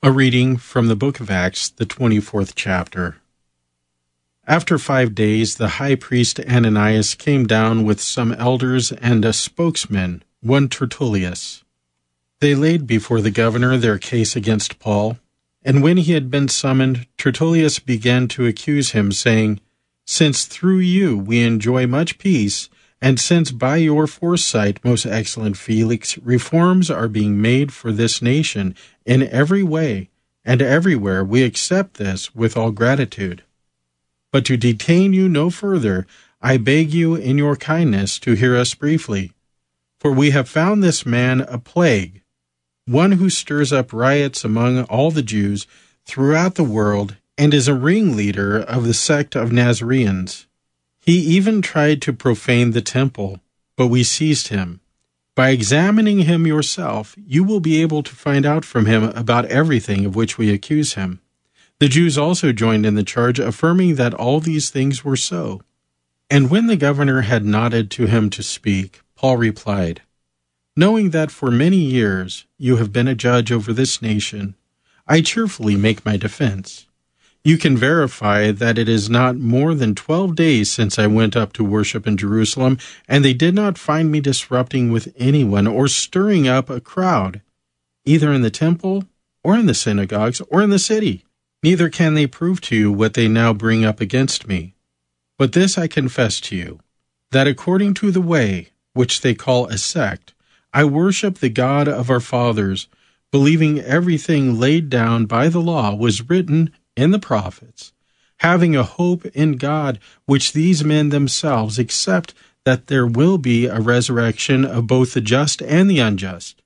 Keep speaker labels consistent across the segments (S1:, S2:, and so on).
S1: A reading from the book of Acts, the 24th chapter. After 5 days, the high priest Ananias came down with some elders and a spokesman, one Tertullus. They laid before the governor their case against Paul, and when he had been summoned, Tertullus began to accuse him, saying, "Since through you we enjoy much peace, and since by your foresight, most excellent Felix, reforms are being made for this nation in every way and everywhere, we accept this with all gratitude. But to detain you no further, I beg you in your kindness to hear us briefly. For we have found this man a plague, one who stirs up riots among all the Jews throughout the world and is a ringleader of the sect of Nazareans. He even tried to profane the temple, but we seized him. By examining him yourself, you will be able to find out from him about everything of which we accuse him." The Jews also joined in the charge, affirming that all these things were so. And when the governor had nodded to him to speak, Paul replied, "Knowing that for many years you have been a judge over this nation, I cheerfully make my defense. You can verify that it is not more than 12 days since I went up to worship in Jerusalem, and they did not find me disrupting with anyone or stirring up a crowd, either in the temple or in the synagogues or in the city. Neither can they prove to you what they now bring up against me. But this I confess to you, that according to the way, which they call a sect, I worship the God of our fathers, believing everything laid down by the law was written in the prophets, having a hope in God, which these men themselves accept, that there will be a resurrection of both the just and the unjust.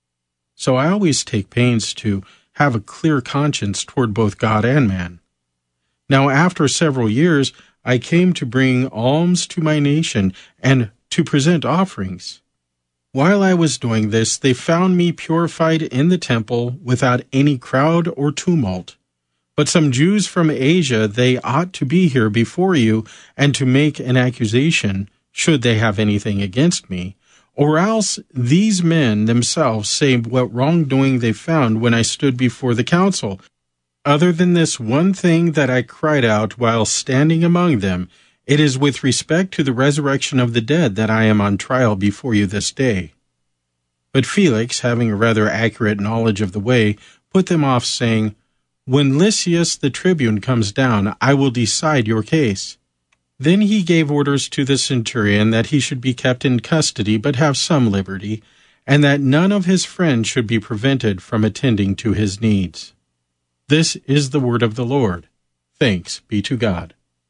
S1: So I always take pains to have a clear conscience toward both God and man. Now after several years, I came to bring alms to my nation and to present offerings. While I was doing this, they found me purified in the temple without any crowd or tumult. But some Jews from Asia, they ought to be here before you and to make an accusation, should they have anything against me, or else these men themselves say what wrongdoing they found when I stood before the council. Other than this one thing that I cried out while standing among them, it is with respect to the resurrection of the dead that I am on trial before you this day." But Felix, having a rather accurate knowledge of the way, put them off, saying, "When Lysias the tribune comes down, I will decide your case." Then he gave orders to the centurion that he should be kept in custody but have some liberty, and that none of his friends should be prevented from attending to his needs. This is the word of the Lord. Thanks be to God.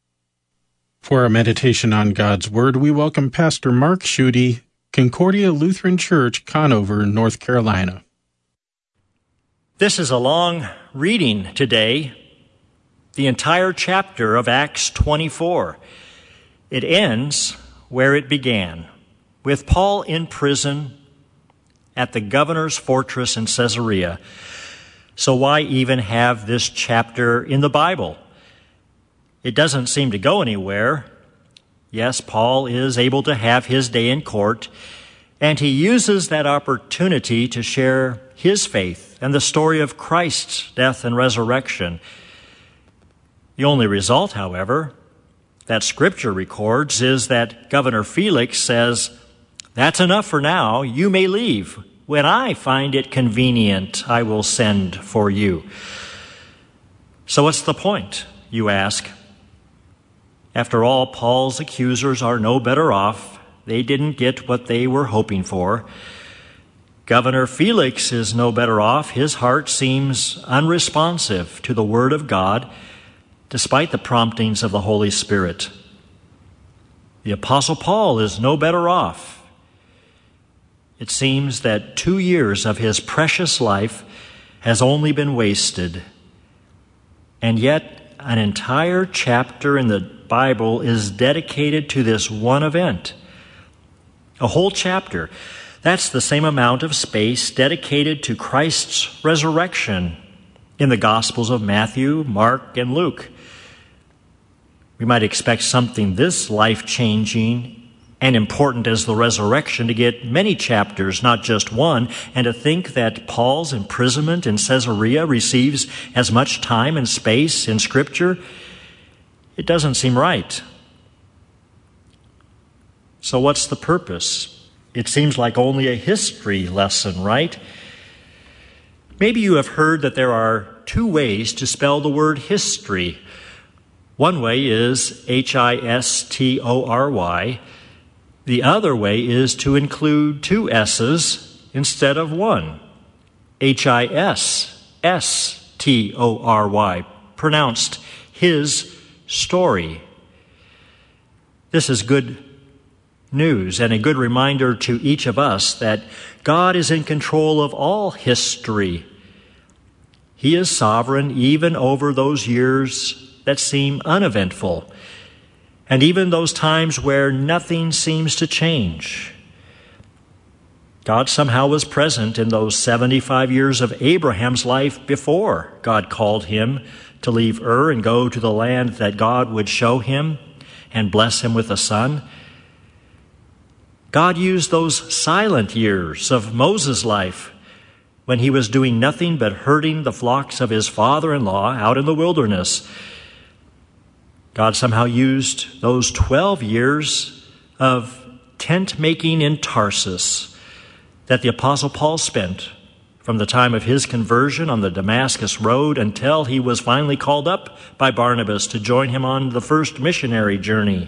S1: For our meditation on God's Word, we welcome Pastor Mark Schutte, Concordia Lutheran Church, Conover, North Carolina.
S2: This is a long reading today, the entire chapter of Acts 24. It ends where it began, with Paul in prison at the governor's fortress in Caesarea. So why even have this chapter in the Bible? It doesn't seem to go anywhere. Yes, Paul is able to have his day in court, and he uses that opportunity to share his faith and the story of Christ's death and resurrection. The only result, however, that Scripture records is that Governor Felix says, "That's enough for now. You may leave. When I find it convenient, I will send for you." So what's the point, you ask? After all, Paul's accusers are no better off. They didn't get what they were hoping for. Governor Felix is no better off. His heart seems unresponsive to the Word of God, despite the promptings of the Holy Spirit. The Apostle Paul is no better off. It seems that 2 years of his precious life has only been wasted. And yet, an entire chapter in the Bible is dedicated to this one event. A whole chapter. That's the same amount of space dedicated to Christ's resurrection in the Gospels of Matthew, Mark, and Luke. We might expect something this life-changing and important as the resurrection to get many chapters, not just one, and to think that Paul's imprisonment in Caesarea receives as much time and space in Scripture, it doesn't seem right. So what's the purpose? It seems like only a history lesson, right? Maybe you have heard that there are two ways to spell the word history. One way is History. The other way is to include two S's instead of one. Hisstory, pronounced his story. This is good news and a good reminder to each of us that God is in control of all history. He is sovereign even over those years that seem uneventful, and even those times where nothing seems to change. God somehow was present in those 75 years of Abraham's life before God called him to leave Ur and go to the land that God would show him and bless him with a son. God used those silent years of Moses' life when he was doing nothing but herding the flocks of his father-in-law out in the wilderness. God somehow used those 12 years of tent making in Tarsus that the Apostle Paul spent from the time of his conversion on the Damascus Road until he was finally called up by Barnabas to join him on the first missionary journey.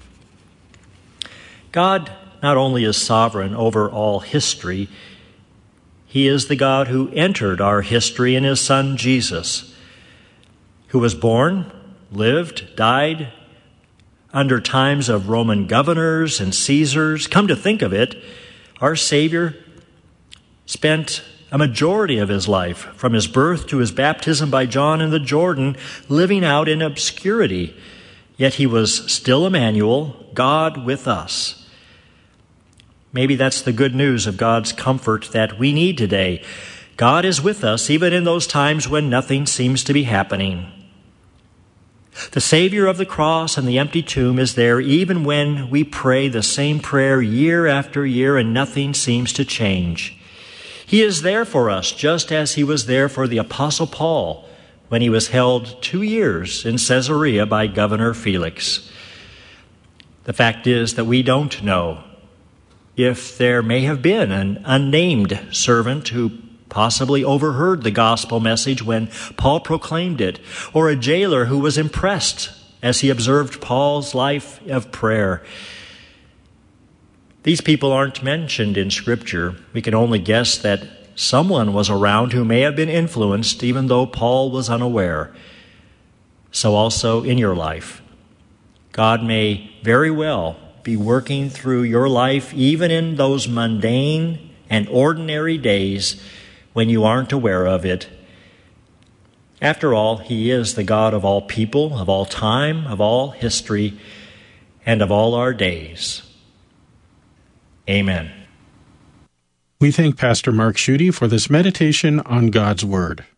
S2: God not only is sovereign over all history, he is the God who entered our history in his Son Jesus, who was born, lived, died under times of Roman governors and Caesars. Come to think of it, our Savior spent a majority of his life, from his birth to his baptism by John in the Jordan, living out in obscurity. Yet he was still Emmanuel, God with us. Maybe that's the good news of God's comfort that we need today. God is with us even in those times when nothing seems to be happening. The Savior of the cross and the empty tomb is there even when we pray the same prayer year after year and nothing seems to change. He is there for us just as he was there for the Apostle Paul when he was held 2 years in Caesarea by Governor Felix. The fact is that we don't know if there may have been an unnamed servant who possibly overheard the gospel message when Paul proclaimed it, or a jailer who was impressed as he observed Paul's life of prayer. These people aren't mentioned in Scripture. We can only guess that someone was around who may have been influenced, even though Paul was unaware. So also in your life, God may very well be working through your life, even in those mundane and ordinary days when you aren't aware of it. After all, he is the God of all people, of all time, of all history, and of all our days. Amen.
S1: We thank Pastor Mark Schutte for this meditation on God's Word.